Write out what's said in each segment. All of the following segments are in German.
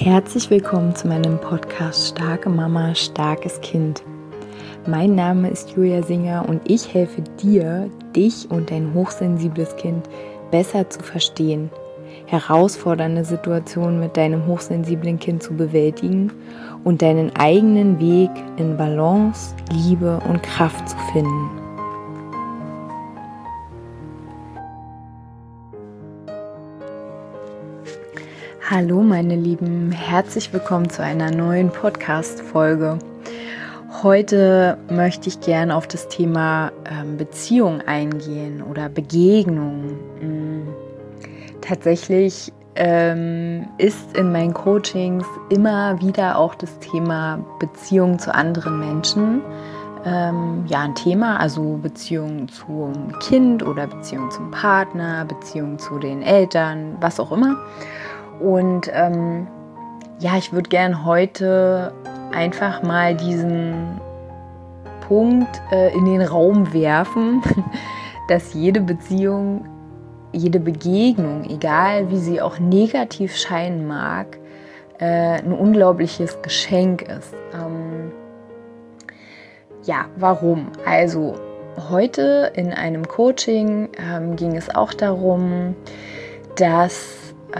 Herzlich willkommen zu meinem Podcast Starke Mama, starkes Kind. Mein Name ist Julia Singer und ich helfe dir, dich und dein hochsensibles Kind besser zu verstehen, herausfordernde Situationen mit deinem hochsensiblen Kind zu bewältigen und deinen eigenen Weg in Balance, Liebe und Kraft zu finden. Hallo meine Lieben, herzlich willkommen zu einer neuen Podcast-Folge. Heute möchte ich gerne auf das Thema Beziehung eingehen oder Begegnung. Tatsächlich ist in meinen Coachings immer wieder auch das Thema Beziehung zu anderen Menschen ein Thema, also Beziehung zum Kind oder Beziehung zum Partner, Beziehung zu den Eltern, was auch immer. Und ich würde gern heute einfach mal diesen Punkt in den Raum werfen, dass jede Beziehung, jede Begegnung, egal wie sie auch negativ scheinen mag, ein unglaubliches Geschenk ist. Warum? Also heute in einem Coaching ging es auch darum, dass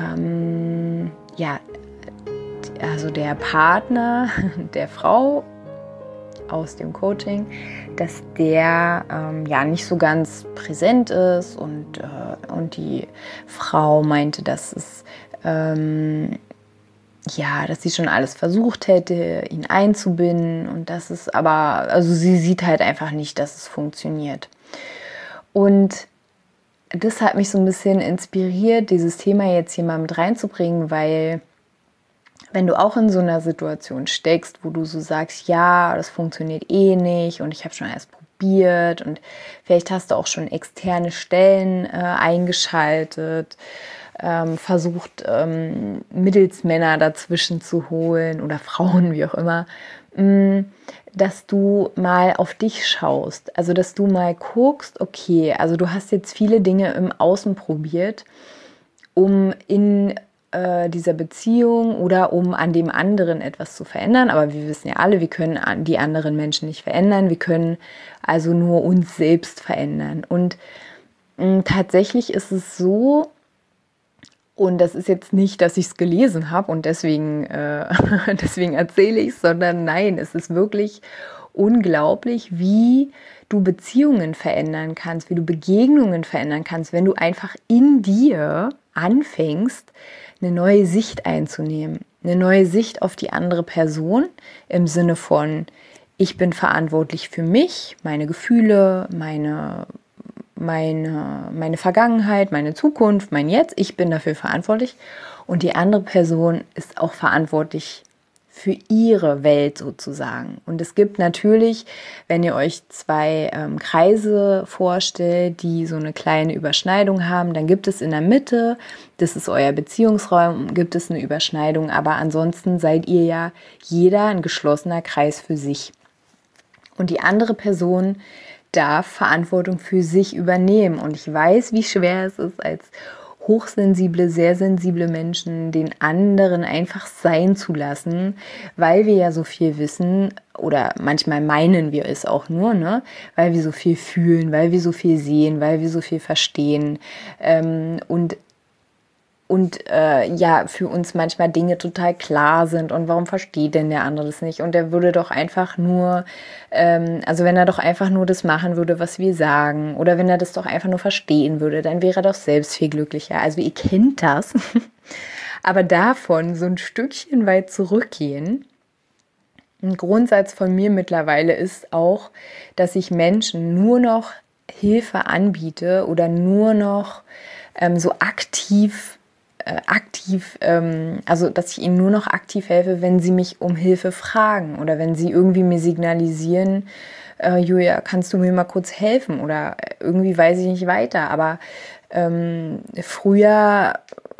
also der Partner der Frau aus dem Coaching, dass der nicht so ganz präsent ist und die Frau meinte, dass es dass sie schon alles versucht hätte, ihn einzubinden und dass es aber, also sie sieht halt einfach nicht, dass es funktioniert. Und das hat mich so ein bisschen inspiriert, dieses Thema jetzt hier mal mit reinzubringen, weil wenn du auch in so einer Situation steckst, wo du so sagst, ja, das funktioniert eh nicht und ich habe schon alles probiert und vielleicht hast du auch schon externe Stellen eingeschaltet, versucht Mittelsmänner dazwischen zu holen oder Frauen, wie auch immer, dass du mal auf dich schaust, also dass du mal guckst, okay, also du hast jetzt viele Dinge im Außen probiert, um in dieser Beziehung oder um an dem anderen etwas zu verändern, aber wir wissen ja alle, wir können die anderen Menschen nicht verändern, wir können also nur uns selbst verändern und tatsächlich ist es so, und das ist jetzt nicht, dass ich es gelesen habe und deswegen erzähle ich es, sondern nein, es ist wirklich unglaublich, wie du Beziehungen verändern kannst, wie du Begegnungen verändern kannst, wenn du einfach in dir anfängst, eine neue Sicht einzunehmen. Eine neue Sicht auf die andere Person im Sinne von, ich bin verantwortlich für mich, meine Gefühle, meine Vergangenheit, meine Zukunft, mein Jetzt, ich bin dafür verantwortlich und die andere Person ist auch verantwortlich für ihre Welt sozusagen. Und es gibt natürlich, wenn ihr euch zwei Kreise vorstellt, die so eine kleine Überschneidung haben, dann gibt es in der Mitte, das ist euer Beziehungsraum, gibt es eine Überschneidung, aber ansonsten seid ihr ja jeder ein geschlossener Kreis für sich. Und die andere Person darf Verantwortung für sich übernehmen. Und ich weiß, wie schwer es ist, als hochsensible, sehr sensible Menschen den anderen einfach sein zu lassen, weil wir ja so viel wissen oder manchmal meinen wir es auch nur, ne? Weil wir so viel fühlen, weil wir so viel sehen, weil wir so viel verstehen und für uns manchmal Dinge total klar sind und warum versteht denn der andere das nicht und der würde doch einfach nur, wenn er doch einfach nur das machen würde, was wir sagen oder wenn er das doch einfach nur verstehen würde, dann wäre er doch selbst viel glücklicher. Also ihr kennt das, aber davon so ein Stückchen weit zurückgehen. Ein Grundsatz von mir mittlerweile ist auch, dass ich Menschen nur noch Hilfe anbiete oder nur noch so aktiv, dass ich ihnen nur noch aktiv helfe, wenn sie mich um Hilfe fragen oder wenn sie irgendwie mir signalisieren, Julia, kannst du mir mal kurz helfen oder irgendwie weiß ich nicht weiter, aber früher,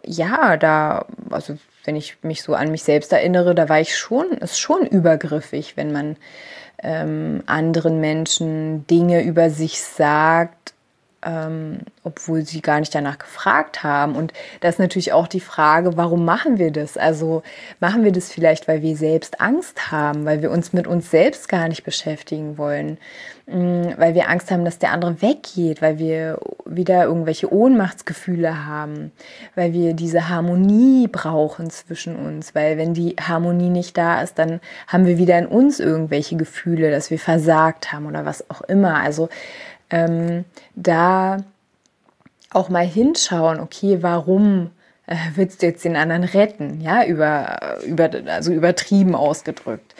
wenn ich mich so an mich selbst erinnere, da war ist schon übergriffig, wenn man anderen Menschen Dinge über sich sagt, obwohl sie gar nicht danach gefragt haben. Und das ist natürlich auch die Frage, warum machen wir das? Also machen wir das vielleicht, weil wir selbst Angst haben, weil wir uns mit uns selbst gar nicht beschäftigen wollen, weil wir Angst haben, dass der andere weggeht, weil wir wieder irgendwelche Ohnmachtsgefühle haben, weil wir diese Harmonie brauchen zwischen uns, weil wenn die Harmonie nicht da ist, dann haben wir wieder in uns irgendwelche Gefühle, dass wir versagt haben oder was auch immer. Also da auch mal hinschauen, okay, warum willst du jetzt den anderen retten? Ja, also übertrieben ausgedrückt.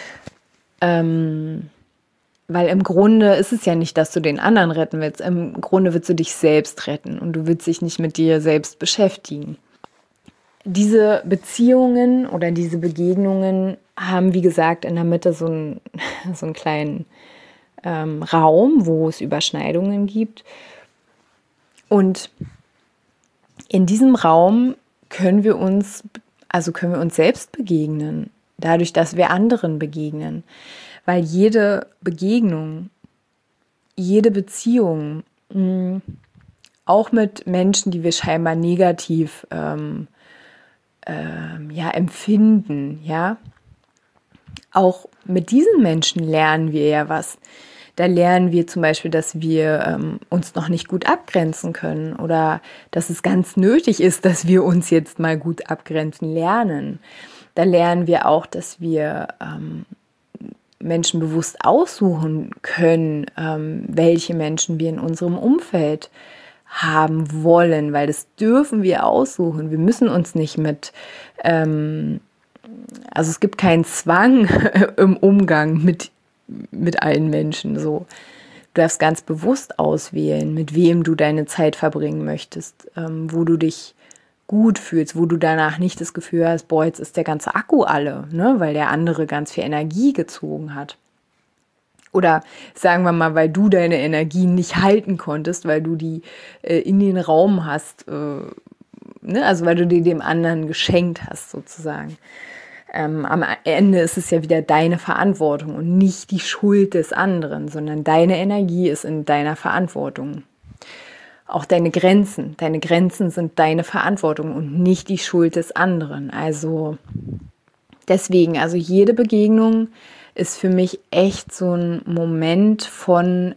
Weil im Grunde ist es ja nicht, dass du den anderen retten willst. Im Grunde willst du dich selbst retten und du willst dich nicht mit dir selbst beschäftigen. Diese Beziehungen oder diese Begegnungen haben, wie gesagt, in der Mitte so einen kleinen Raum, wo es Überschneidungen gibt. Und in diesem Raum können wir uns selbst begegnen, dadurch, dass wir anderen begegnen. Weil jede Begegnung, jede Beziehung, auch mit Menschen, die wir scheinbar negativ empfinden, ja, auch mit diesen Menschen lernen wir ja was. Da lernen wir zum Beispiel, dass wir uns noch nicht gut abgrenzen können oder dass es ganz nötig ist, dass wir uns jetzt mal gut abgrenzen lernen. Da lernen wir auch, dass wir Menschen bewusst aussuchen können, welche Menschen wir in unserem Umfeld haben wollen, weil das dürfen wir aussuchen. Wir müssen uns nicht also es gibt keinen Zwang im Umgang mit allen Menschen. So. Du darfst ganz bewusst auswählen, mit wem du deine Zeit verbringen möchtest, wo du dich gut fühlst, wo du danach nicht das Gefühl hast, boah, jetzt ist der ganze Akku alle, ne, weil der andere ganz viel Energie gezogen hat. Oder sagen wir mal, weil du deine Energie nicht halten konntest, weil du die in den Raum hast, also weil du die dem anderen geschenkt hast sozusagen. Am Ende ist es ja wieder deine Verantwortung und nicht die Schuld des anderen, sondern deine Energie ist in deiner Verantwortung. Auch deine Grenzen sind deine Verantwortung und nicht die Schuld des anderen. Also deswegen, also jede Begegnung ist für mich echt so ein Moment von,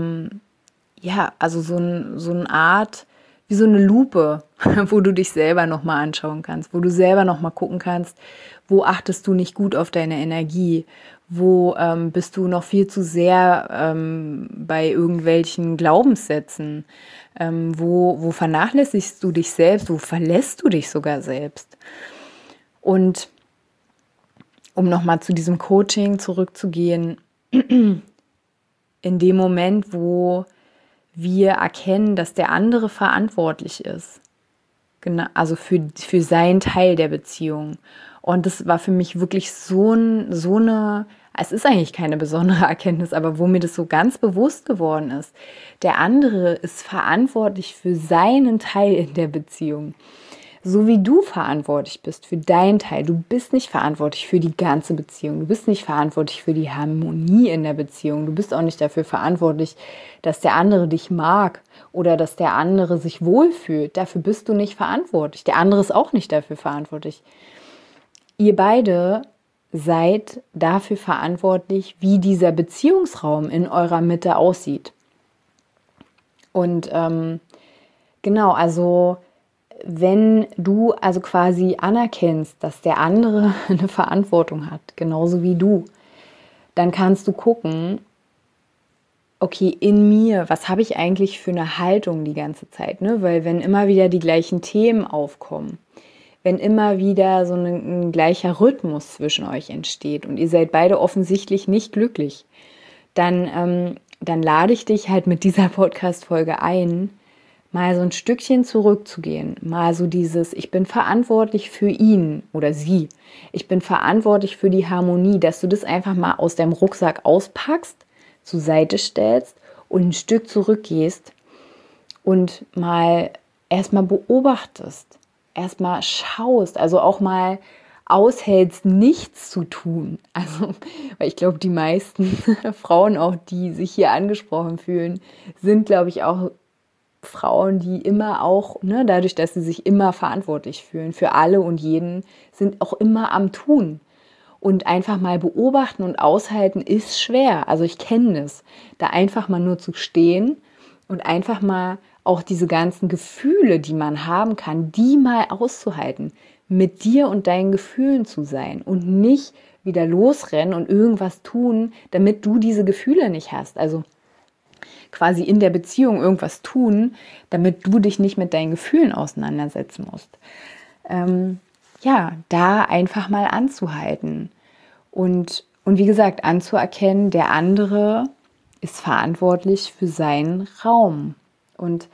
so eine Art, wie so eine Lupe, wo du dich selber nochmal anschauen kannst, wo du selber nochmal gucken kannst, wo achtest du nicht gut auf deine Energie, wo bist du noch viel zu sehr bei irgendwelchen Glaubenssätzen, wo vernachlässigst du dich selbst, wo verlässt du dich sogar selbst. Und um nochmal zu diesem Coaching zurückzugehen, in dem Moment, wo wir erkennen, dass der andere verantwortlich ist, genau, also für seinen Teil der Beziehung. Und das war für mich wirklich es ist eigentlich keine besondere Erkenntnis, aber wo mir das so ganz bewusst geworden ist, der andere ist verantwortlich für seinen Teil in der Beziehung. So wie du verantwortlich bist für deinen Teil. Du bist nicht verantwortlich für die ganze Beziehung. Du bist nicht verantwortlich für die Harmonie in der Beziehung. Du bist auch nicht dafür verantwortlich, dass der andere dich mag oder dass der andere sich wohlfühlt. Dafür bist du nicht verantwortlich. Der andere ist auch nicht dafür verantwortlich. Ihr beide seid dafür verantwortlich, wie dieser Beziehungsraum in eurer Mitte aussieht. Und genau, also wenn du also quasi anerkennst, dass der andere eine Verantwortung hat, genauso wie du, dann kannst du gucken, okay, in mir, was habe ich eigentlich für eine Haltung die ganze Zeit, ne? Weil wenn immer wieder die gleichen Themen aufkommen, wenn immer wieder so ein gleicher Rhythmus zwischen euch entsteht und ihr seid beide offensichtlich nicht glücklich, dann lade ich dich halt mit dieser Podcast-Folge ein, mal so ein Stückchen zurückzugehen, mal so dieses, ich bin verantwortlich für ihn oder sie, ich bin verantwortlich für die Harmonie, dass du das einfach mal aus deinem Rucksack auspackst, zur Seite stellst und ein Stück zurückgehst und mal erstmal beobachtest, erstmal schaust, also auch mal aushältst, nichts zu tun. Also, weil ich glaube, die meisten Frauen auch, die sich hier angesprochen fühlen, sind, glaube ich, auch Frauen, die immer auch, ne, dadurch, dass sie sich immer verantwortlich fühlen für alle und jeden, sind auch immer am Tun. Und einfach mal beobachten und aushalten ist schwer. Also ich kenne das. Da einfach mal nur zu stehen und einfach mal auch diese ganzen Gefühle, die man haben kann, die mal auszuhalten. Mit dir und deinen Gefühlen zu sein und nicht wieder losrennen und irgendwas tun, damit du diese Gefühle nicht hast. Also quasi in der Beziehung irgendwas tun, damit du dich nicht mit deinen Gefühlen auseinandersetzen musst. Ja, da einfach mal anzuhalten und wie gesagt anzuerkennen, der andere ist verantwortlich für seinen Raum und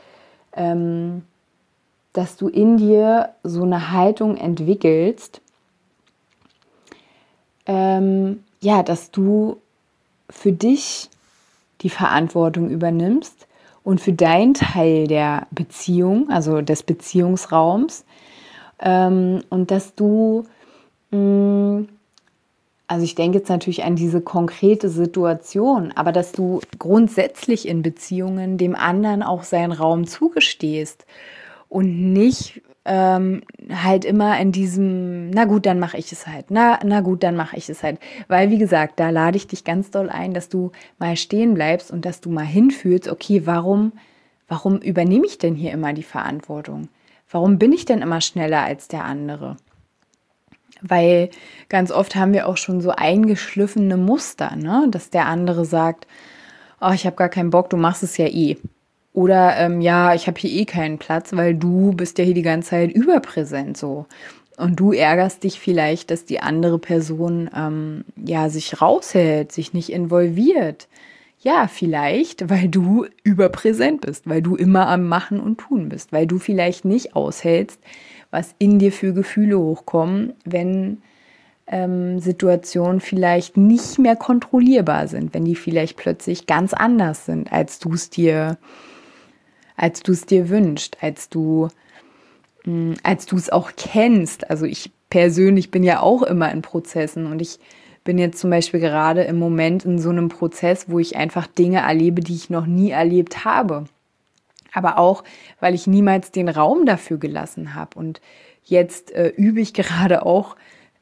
dass du in dir so eine Haltung entwickelst, ja, dass du für dich die Verantwortung übernimmst und für deinen Teil der Beziehung, also des Beziehungsraums, und dass du, also ich denke jetzt natürlich an diese konkrete Situation, aber dass du grundsätzlich in Beziehungen dem anderen auch seinen Raum zugestehst und nicht halt immer in diesem, na gut, dann mache ich es halt, na gut, dann mache ich es halt. Weil, wie gesagt, da lade ich dich ganz doll ein, dass du mal stehen bleibst und dass du mal hinfühlst, okay, warum übernehme ich denn hier immer die Verantwortung? Warum bin ich denn immer schneller als der andere? Weil ganz oft haben wir auch schon so eingeschliffene Muster, ne? Dass der andere sagt, oh, ich habe gar keinen Bock, du machst es ja eh. Oder ja, ich habe hier eh keinen Platz, weil du bist ja hier die ganze Zeit überpräsent so. Und du ärgerst dich vielleicht, dass die andere Person ja sich raushält, sich nicht involviert. Ja, vielleicht, weil du überpräsent bist, weil du immer am Machen und Tun bist, weil du vielleicht nicht aushältst, was in dir für Gefühle hochkommen, wenn Situationen vielleicht nicht mehr kontrollierbar sind, wenn die vielleicht plötzlich ganz anders sind, als du es dir wünschst, als du es auch kennst. Also ich persönlich bin ja auch immer in Prozessen und ich bin jetzt zum Beispiel gerade im Moment in so einem Prozess, wo ich einfach Dinge erlebe, die ich noch nie erlebt habe. Aber auch, weil ich niemals den Raum dafür gelassen habe. Und jetzt übe ich gerade auch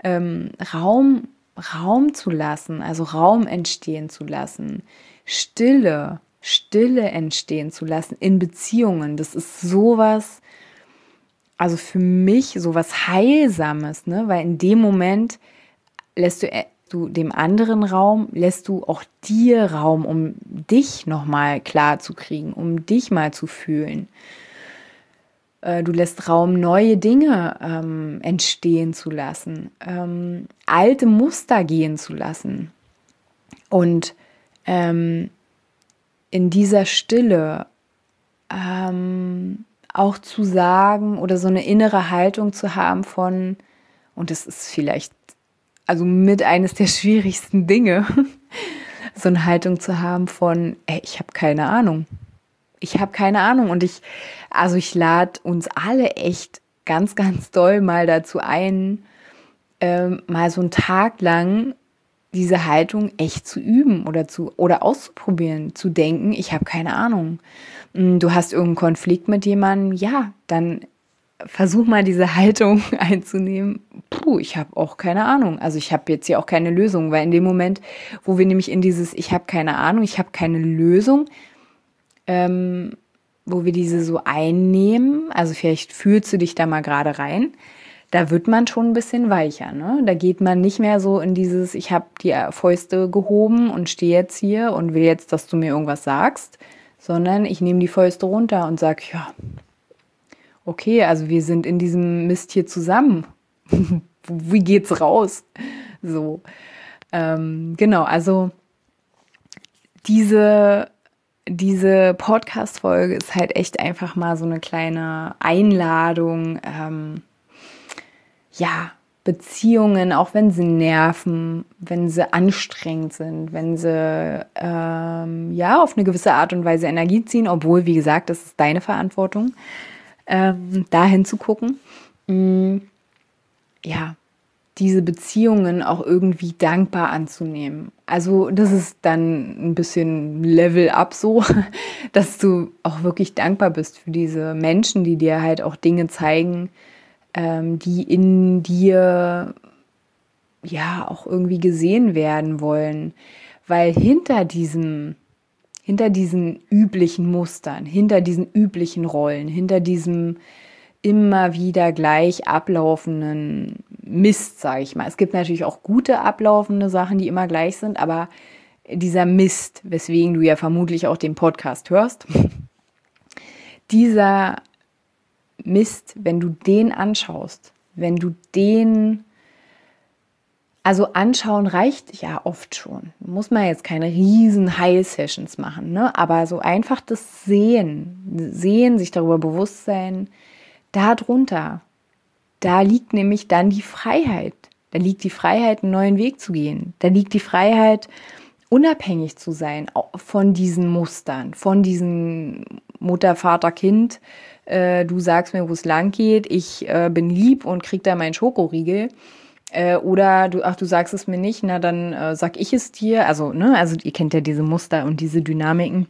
Raum zu lassen, also Raum entstehen zu lassen, Stille entstehen zu lassen in Beziehungen. Das ist sowas, also für mich sowas Heilsames, ne? Weil in dem Moment lässt du dem anderen Raum, lässt du auch dir Raum, um dich nochmal klar zu kriegen, um dich mal zu fühlen. Du lässt Raum, neue Dinge entstehen zu lassen, alte Muster gehen zu lassen. Und in dieser Stille auch zu sagen oder so eine innere Haltung zu haben von, und das ist vielleicht also mit eines der schwierigsten Dinge, so eine Haltung zu haben von, ey, ich habe keine Ahnung. Ich habe keine Ahnung und ich lade uns alle echt ganz, ganz doll mal dazu ein, mal so einen Tag lang diese Haltung echt zu üben oder auszuprobieren, zu denken, ich habe keine Ahnung. Du hast irgendeinen Konflikt mit jemandem, ja, dann versuch mal diese Haltung einzunehmen. Ich habe auch keine Ahnung. Also ich habe jetzt hier auch keine Lösung, weil in dem Moment, wo wir nämlich in dieses ich habe keine Ahnung, ich habe keine Lösung, wo wir diese so einnehmen, also vielleicht fühlst du dich da mal gerade rein, da wird man schon ein bisschen weicher, ne? Da geht man nicht mehr so in dieses, ich habe die Fäuste gehoben und stehe jetzt hier und will jetzt, dass du mir irgendwas sagst, sondern ich nehme die Fäuste runter und sage, ja, okay, also wir sind in diesem Mist hier zusammen. Wie geht's raus? So, genau, also diese Podcast-Folge ist halt echt einfach mal so eine kleine Einladung, ja, Beziehungen, auch wenn sie nerven, wenn sie anstrengend sind, wenn sie ja auf eine gewisse Art und Weise Energie ziehen, obwohl, wie gesagt, das ist deine Verantwortung, dahin zu gucken, ja, diese Beziehungen auch irgendwie dankbar anzunehmen. Also das ist dann ein bisschen Level up so, dass du auch wirklich dankbar bist für diese Menschen, die dir halt auch Dinge zeigen, die in dir ja auch irgendwie gesehen werden wollen. Weil hinter diesen üblichen Mustern, hinter diesen üblichen Rollen, hinter diesem immer wieder gleich ablaufenden Mist, sage ich mal. Es gibt natürlich auch gute ablaufende Sachen, die immer gleich sind, aber dieser Mist, weswegen du ja vermutlich auch den Podcast hörst, dieser Mist, wenn du den anschaust, wenn du den, also anschauen reicht ja oft schon. Muss man jetzt keine riesen Heil-Sessions machen, ne? Aber so einfach das Sehen, sich darüber bewusst sein, darunter, da liegt nämlich dann die Freiheit. Da liegt die Freiheit, einen neuen Weg zu gehen. Da liegt die Freiheit, unabhängig zu sein von diesen Mustern, von diesen Mutter, Vater, Kind. Du sagst mir, wo es lang geht. Ich bin lieb und krieg da meinen Schokoriegel. Oder du sagst es mir nicht, na dann sag ich es dir. Also ihr kennt ja diese Muster und diese Dynamiken.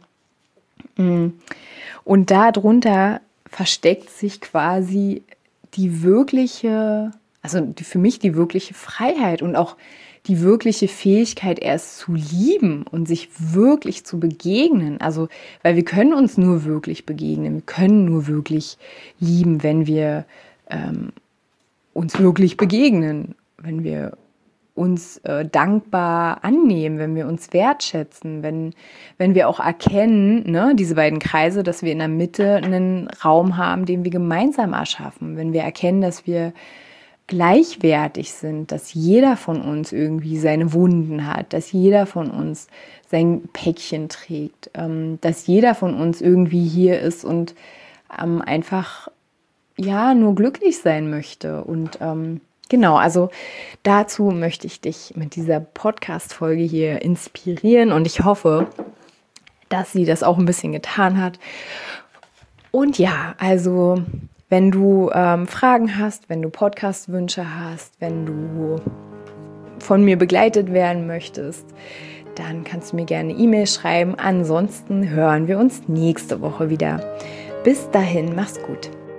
Und darunter versteckt sich quasi die wirkliche, für mich die wirkliche Freiheit und auch die wirkliche Fähigkeit, erst zu lieben und sich wirklich zu begegnen. Also, weil wir können uns nur wirklich begegnen, wir können nur wirklich lieben, wenn wir uns wirklich begegnen, wenn wir uns dankbar annehmen, wenn wir uns wertschätzen, wenn wir auch erkennen, ne, diese beiden Kreise, dass wir in der Mitte einen Raum haben, den wir gemeinsam erschaffen, wenn wir erkennen, dass wir gleichwertig sind, dass jeder von uns irgendwie seine Wunden hat, dass jeder von uns sein Päckchen trägt, dass jeder von uns irgendwie hier ist und einfach ja nur glücklich sein möchte. Und genau, also dazu möchte ich dich mit dieser Podcast-Folge hier inspirieren und ich hoffe, dass sie das auch ein bisschen getan hat. Und ja, also wenn du Fragen hast, wenn du Podcast-Wünsche hast, wenn du von mir begleitet werden möchtest, dann kannst du mir gerne eine E-Mail schreiben. Ansonsten hören wir uns nächste Woche wieder. Bis dahin, mach's gut.